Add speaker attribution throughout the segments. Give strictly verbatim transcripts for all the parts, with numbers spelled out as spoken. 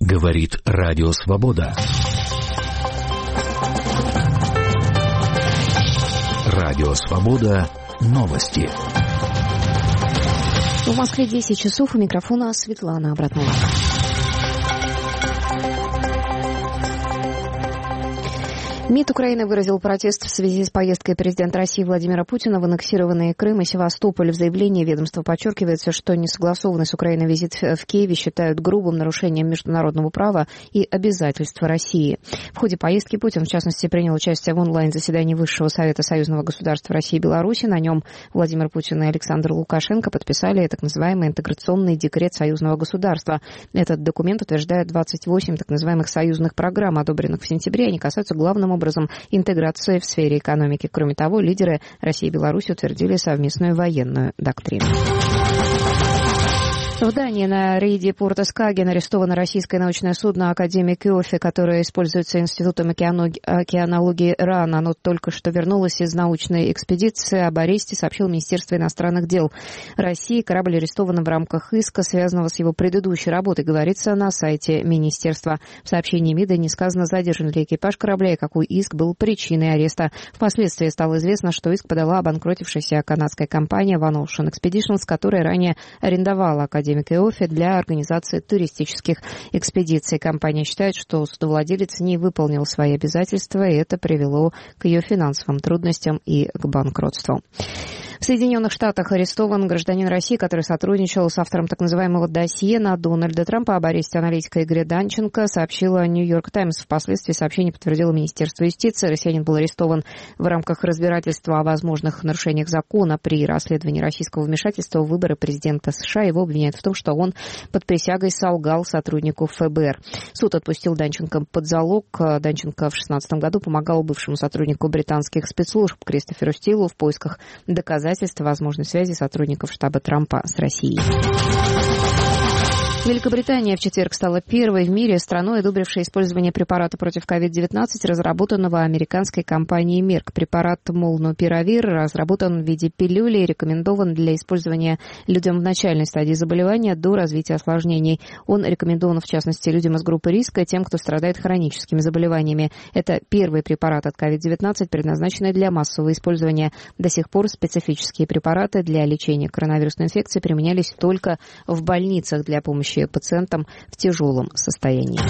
Speaker 1: Говорит Радио Свобода. Радио Свобода. Новости.
Speaker 2: В Москве десять часов. У микрофона Светлана Обратнова. МИД Украины выразил протест в связи с поездкой президента России Владимира Путина в аннексированные Крым и Севастополь. В заявлении ведомства подчеркивается, что несогласованный с Украиной визит в Киеве считают грубым нарушением международного права и обязательств России. В ходе поездки Путин, в частности, принял участие в онлайн-заседании Высшего совета союзного государства России и Беларуси. На нем Владимир Путин и Александр Лукашенко подписали так называемый интеграционный декрет союзного государства. Этот документ утверждает двадцать восемь так называемых союзных программ, одобренных в сентябре. Они касаются главным образом образом интеграции в сфере экономики. Кроме того, лидеры России и Беларуси утвердили совместную военную доктрину. В Дании на рейде порта Скаген арестовано российское научное судно «Академик Иоффе», которое используется Институтом океанологии РАН. Оно только что вернулось из научной экспедиции. Об аресте сообщил Министерство иностранных дел России. Корабль арестован в рамках иска, связанного с его предыдущей работой, говорится на сайте Министерства. В сообщении МИДа не сказано, задержан ли экипаж корабля и какой иск был причиной ареста. Впоследствии стало известно, что иск подала обанкротившаяся канадская компания One Ocean Expeditions, которая ранее арендовала «Академик Иоффе» для организации туристических экспедиций. Компания считает, что судовладелец не выполнил свои обязательства, и это привело к ее финансовым трудностям и к банкротству. В Соединенных Штатах арестован гражданин России, который сотрудничал с автором так называемого досье на Дональда Трампа. Об аресте аналитика Игоря Данченко сообщила «Нью-Йорк Таймс». Впоследствии сообщение подтвердило Министерство юстиции. Россиянин был арестован в рамках разбирательства о возможных нарушениях закона при расследовании российского вмешательства в выборы президента США. Его обвиняют в том, что он под присягой солгал сотруднику ФБР. Суд отпустил Данченко под залог. Данченко в шестнадцатом году помогал бывшему сотруднику британских спецслужб Кристоферу Стилу в поисках доказательств возможной связи сотрудников штаба Трампа с Россией. Великобритания в четверг стала первой в мире страной, одобрившей использование препарата против ковид девятнадцать, разработанного американской компанией Merck. Препарат Молнупиравир разработан в виде пилюли и рекомендован для использования людям в начальной стадии заболевания до развития осложнений. Он рекомендован, в частности, людям из группы риска, тем, кто страдает хроническими заболеваниями. Это первый препарат от ковид девятнадцать, предназначенный для массового использования. До сих пор специфические препараты для лечения коронавирусной инфекции применялись только в больницах для помощи пациентам в тяжелом состоянии.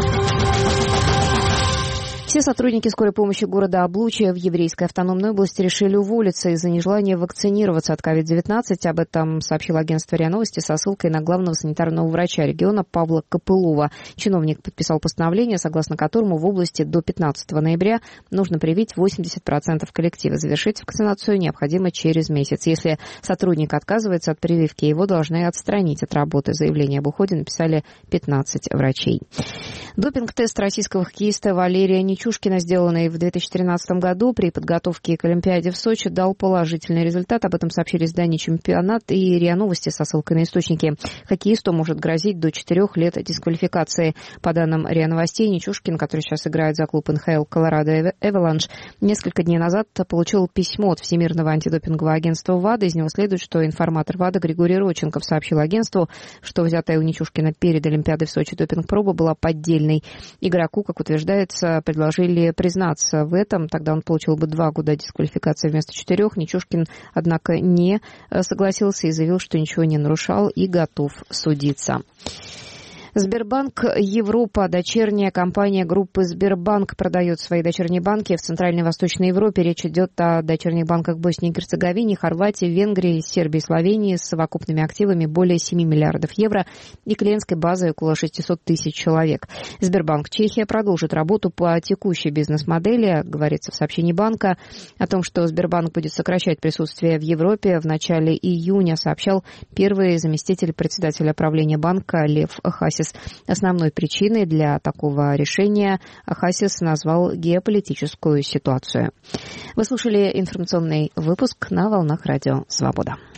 Speaker 2: Все сотрудники скорой помощи города Облучье в Еврейской автономной области решили уволиться из-за нежелания вакцинироваться от ковид девятнадцать. Об этом сообщило агентство РИА Новости со ссылкой на главного санитарного врача региона Павла Копылова. Чиновник подписал постановление, согласно которому в области до пятнадцатого ноября нужно привить восемьдесят процентов коллектива. Завершить вакцинацию необходимо через месяц. Если сотрудник отказывается от прививки, его должны отстранить от работы. Заявление об уходе написали пятнадцать врачей. Допинг-тест российского хоккеиста Валерия Нечушкина, сделанный в две тысячи тринадцатом году при подготовке к Олимпиаде в Сочи, дал положительный результат. Об этом сообщили издание «Чемпионат» и РИА Новости со ссылкой на источники. Хоккеисту может грозить до четырех лет дисквалификации. По данным РИА Новостей, Нечушкин, который сейчас играет за клуб эн ха эл Колорадо Эваланш, несколько дней назад получил письмо от Всемирного антидопингового агентства ВАДА. Из него следует, что информатор ВАДА Григорий Родченков сообщил агентству, что взятая у Нечушкина перед Олимпиадой в Сочи допинг-проба была поддельной. Игроку, как утверждается, предложили признаться в этом. Тогда он получил бы два года дисквалификации вместо четырех. Нечушкин, однако, не согласился и заявил, что ничего не нарушал и готов судиться. Сбербанк Европа, дочерняя компания группы Сбербанк, продает свои дочерние банки в Центральной и Восточной Европе. Речь идет о дочерних банках в Боснии и Герцеговине, Хорватии, Венгрии, Сербии и Словении с совокупными активами более семи миллиардов евро и клиентской базой около шестьсот тысяч человек. Сбербанк Чехия продолжит работу по текущей бизнес-модели. Говорится в сообщении банка о том, что Сбербанк будет сокращать присутствие в Европе. В начале июня сообщал первый заместитель председателя правления банка Лев Хасис. Основной причиной для такого решения Хасис назвал геополитическую ситуацию. Вы слушали информационный выпуск на волнах Радио Свобода.